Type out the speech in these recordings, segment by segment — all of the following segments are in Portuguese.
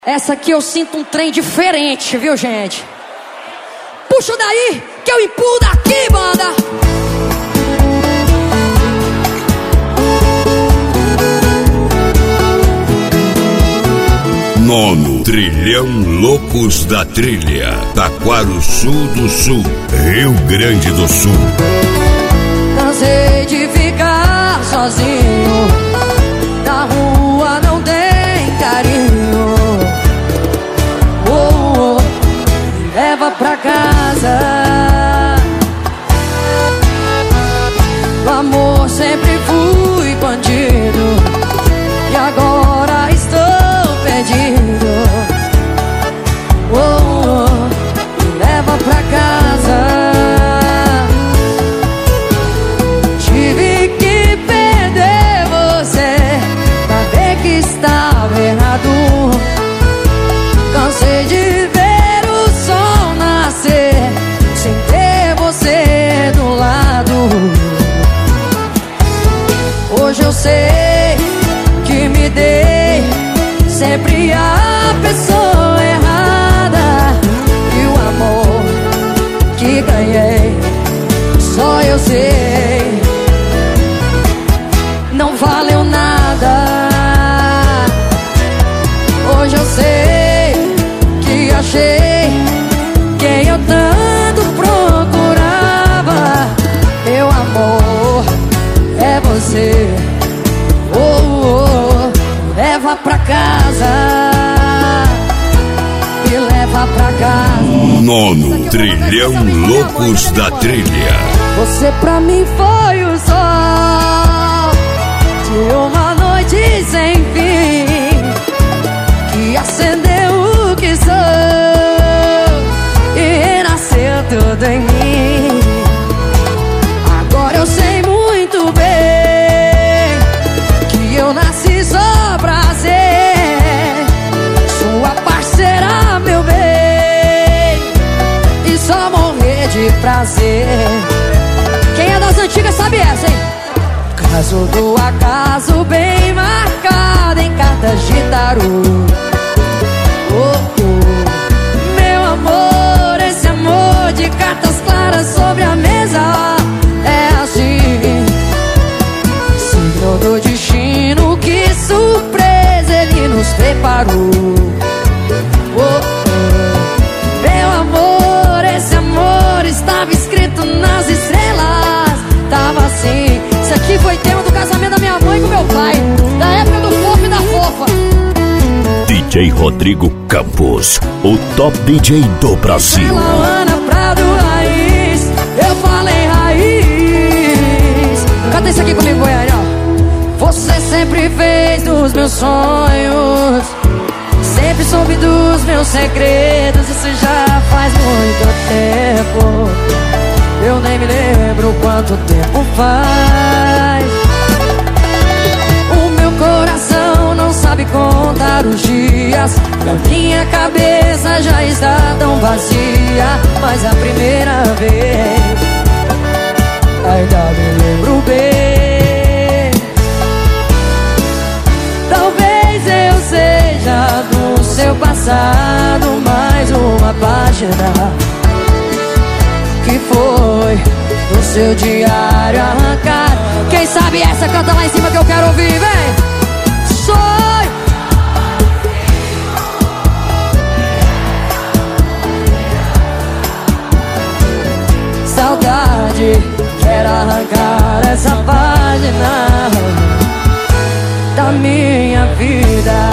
Essa aqui eu sinto um trem diferente, viu, gente? Puxa daí, que eu empurro daqui, banda! Nono Trilhão Loucos da Trilha, Taquarussu do Sul, Rio Grande do Sul. Cansei de ficar sozinho, na rua não tem carinho. Me leva pra casa. O amor sempre fui bandido, e agora estou perdido. Me leva pra casa. Tive que perder você pra ver que estava errado. Cansei de ver o sol nascer sem ter você do lado. Hoje eu sei que me dei sempre a pessoa errada, e o amor que ganhei só eu sei não valeu nada. Hoje eu sei que achei quem eu tanto procurava. Meu amor é você. Leva pra casa, me leva pra casa. Nono Trilhão Loucos da Trilha. Você pra mim foi o sol de uma noite sem fim, que acendeu o que sou e renasceu tudo em mim. Agora eu sei muito bem que eu nasci só pra ser sua parceira, meu bem, e só morrer de prazer. Quem é das antigas sabe essa, hein? Caso do acaso bem marcado em cartas de tarô. Meu amor, esse amor de cartas claras sobre a mesa é assim, signo do destino, que surpresa ele nos preparou. Meu amor, esse amor estava escrito nas estrelas. Tava assim. Isso aqui foi tema do casamento da minha mãe com meu pai, da época do fofo e da fofa. DJ Rodrigo Campos, o top DJ do Brasil. Ana Prado Raiz, eu falei raiz. Canta isso aqui comigo, Goiânia. Você sempre fez dos meus sonhos, sempre soube dos meus segredos. Isso já faz muito tempo, eu nem me lembro quanto tempo faz. O meu coração não sabe contar os dias, a minha cabeça já está tão vazia. Mas a primeira vez ainda me lembro bem. Talvez eu seja do seu passado mais uma página que foi do seu diário arrancar. Quem sabe essa canta lá em cima que eu quero ouvir, vem! Sonho! Saudade, quero arrancar essa página da minha vida,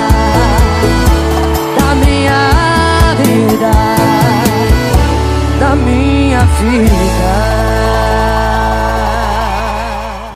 da minha vida, da minha vida.